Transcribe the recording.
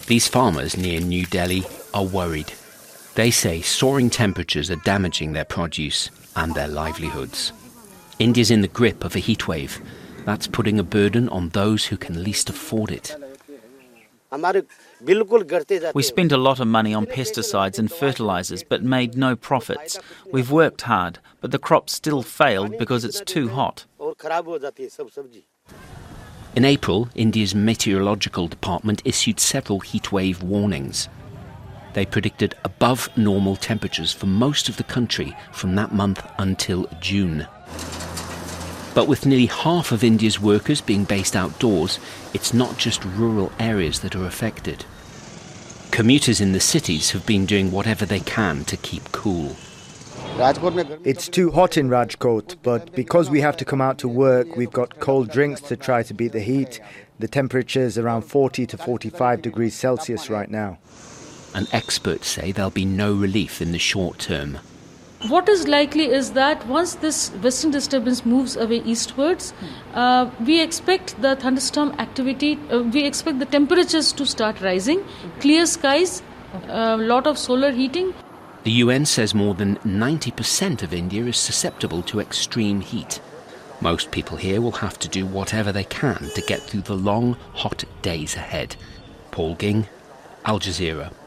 These farmers near New Delhi are worried. They say soaring temperatures are damaging their produce and their livelihoods. India's in the grip of a heatwave. That's putting a burden on those who can least afford it. We spent a lot of money on pesticides and fertilizers but made no profits. We've worked hard, but the crop still failed because it's too hot. In April, India's meteorological department issued several heatwave warnings. They predicted above normal temperatures for most of the country from that month until June. But with nearly half of India's workers being based outdoors, it's not just rural areas that are affected. Commuters in the cities have been doing whatever they can to keep cool. It's too hot in Rajkot, but because we have to come out to work, we've got cold drinks to try to beat the heat. The temperature is around 40 to 45 degrees Celsius right now. And experts say there'll be no relief in the short term. What is likely is that once this western disturbance moves away eastwards, we expect the thunderstorm activity, we expect the temperatures to start rising, clear skies, a lot of solar heating. The UN says more than 90% of India is susceptible to extreme heat. Most people here will have to do whatever they can to get through the long, hot days ahead. Paul Ging, Al Jazeera.